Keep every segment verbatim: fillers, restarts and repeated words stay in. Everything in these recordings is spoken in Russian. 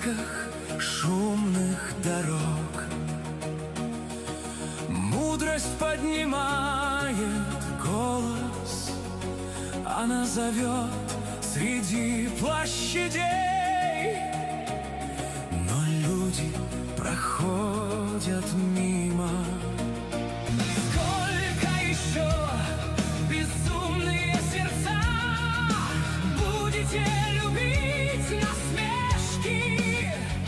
перекрестках шумных дорог. Мудрость поднимает голос, она зовет среди площадей, но люди проходят мимо. Сколько еще безумные сердца будете любить насмешки?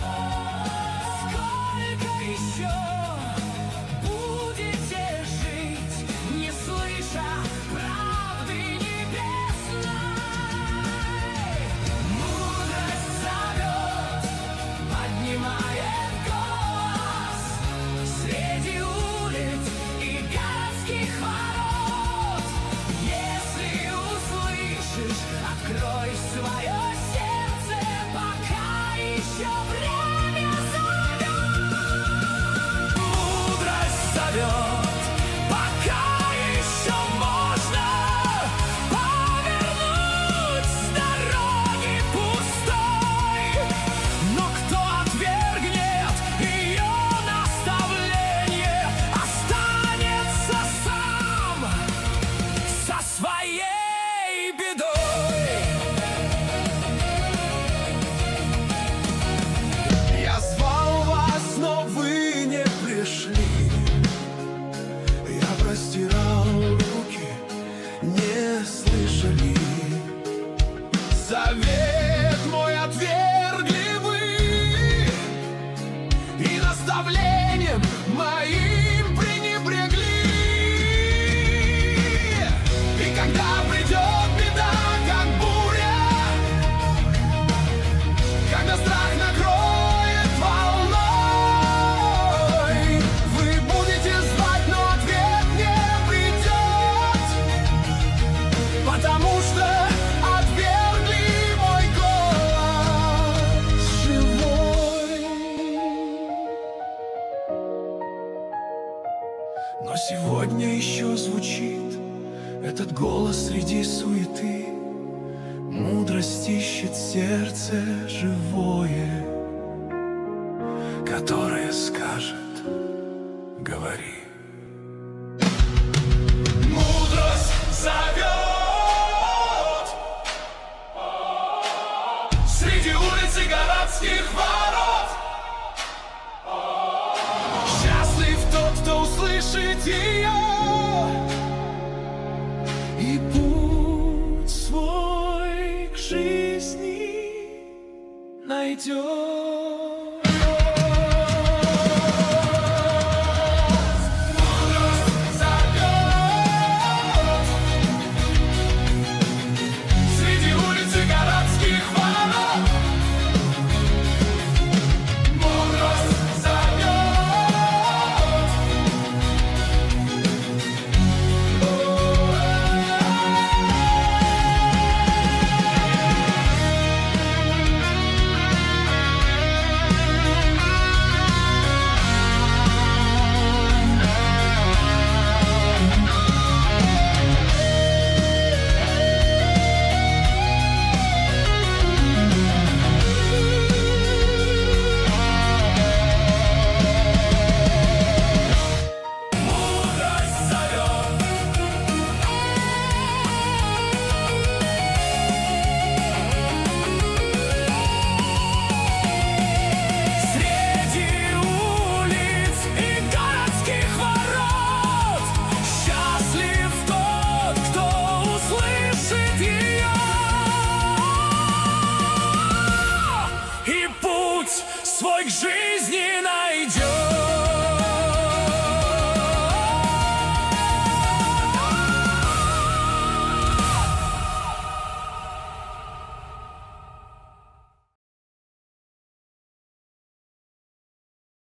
Сколько еще будете жить, не слыша правды небесной? Мудрость зовет, поднимает голос среди улиц и городских ворот. Если услышишь, открой свое сердце, пока еще время зовет. Мудрость зовет, пока еще можно повернуть с дороги пустой. Но кто отвергнет ее наставление, останется сам со своей бедой. Я звал вас, но вы не пришли. Я простирал руки, не слышали. Совет мой отвергли вы, и наставлением моим пренебрегли. И когда придет беда, как буря, когда страх накроет волной, вы будете звать, но ответ не придет, потому что отвергли мой голос живой. Но сегодня еще звучит этот голос среди суеты. Мудрость ищет сердце живое, которое скажет: говори. Мудрость зовет среди улиц и городских ворот. Счастлив тот, кто услышит ее и путь свой к жизни найдет. Мудрость зовет среди улиц и городских ворот. Мудрость зовет. Среди улиц и городских ворот счастлив тот, кто услышит ее и путь свой к жизни найдет.